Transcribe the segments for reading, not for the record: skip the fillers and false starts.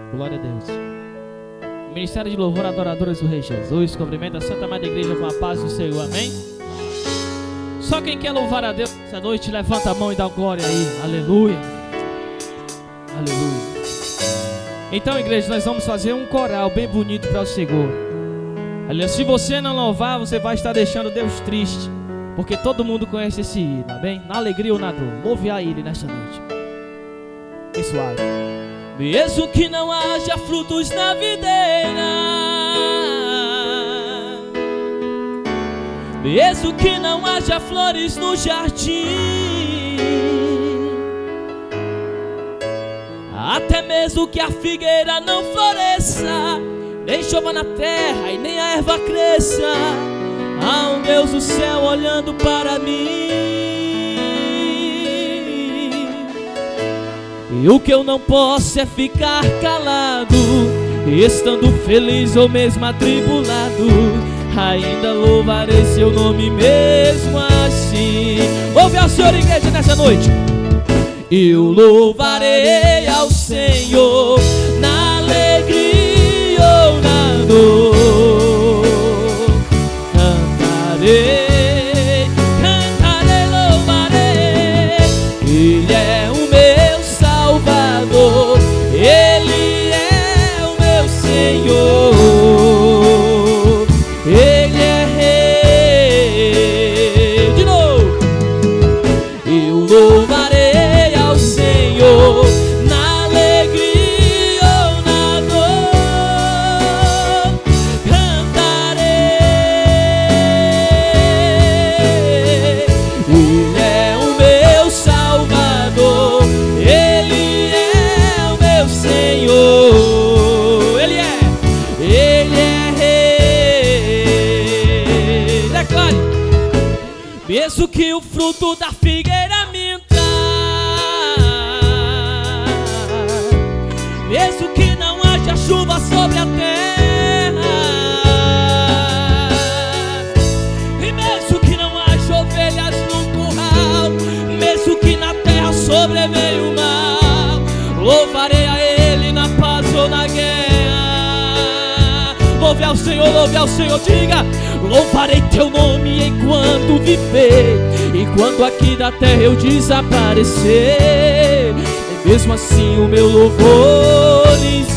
Glória a Deus. Ministério de Louvor, Adoradores do Rei Jesus. Cumprimenta a Santa Madre Igreja com a paz do Senhor. Amém? Só quem quer louvar a Deus essa noite, levanta a mão e dá glória aí. Aleluia. Aleluia. Então, igreja, nós vamos fazer um coral bem bonito para o Senhor. Aliás, se você não louvar, você vai estar deixando Deus triste, porque todo mundo conhece esse hino, amém? Na alegria ou na dor, louve a Ele nesta noite. Bem suave. Mesmo que não haja frutos na videira, mesmo que não haja flores no jardim, até mesmo que a figueira não floresça, nem chova na terra e nem a erva cresça, há um Deus do céu olhando para mim. E o que eu não posso é ficar calado, estando feliz ou mesmo atribulado, ainda louvarei seu nome mesmo assim. Ouve ao Senhor, igreja, nessa noite. Eu louvarei ao Senhor na alegria ou na dor. Cantarei, cantarei, louvarei. Ele é o meu Salvador, Ele é o meu Senhor, Ele é Rei. De novo. Eu louvarei ao Senhor na alegria ou na dor. Cantarei. Ele é o meu Salvador, Ele é o meu Senhor, Ele é Rei. Declare. Mesmo que o fruto da figueira minta, mesmo que não haja chuva sobre a terra, e mesmo que não haja ovelhas no curral, mesmo que na terra sobreveio o mal, louvarei a Ele na paz ou na guerra. Louve ao Senhor, diga: louvarei teu nome enquanto viver, e quando aqui da terra eu desaparecer, e mesmo assim o meu louvor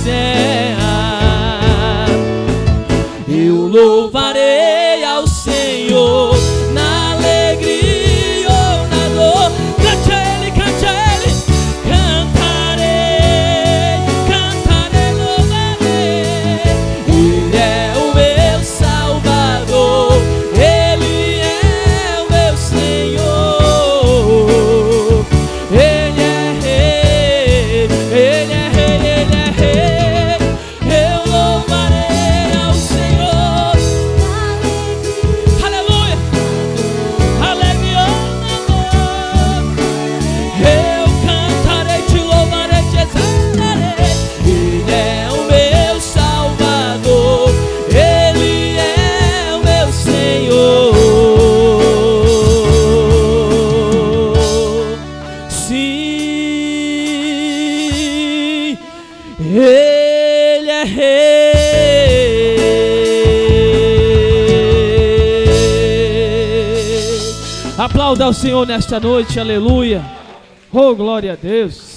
encerra. Eu louvarei ao Senhor na alegria ou na dor. Cante a Ele, cante a Ele. Cantarei, cantarei, louvarei. Ele é o meu Salvador, Ele é o meu Senhor, Ele é Rei, Ele é Rei, Ele é Rei. Eu louvarei ao Senhor, aleluia, alegria na dor. Eu cantarei, te louvarei, te exaltarei. Ele é o meu Salvador, Ele é o meu Senhor. Sim, Ele é Rei. Aplauda ao Senhor nesta noite, aleluia. Oh, glória a Deus.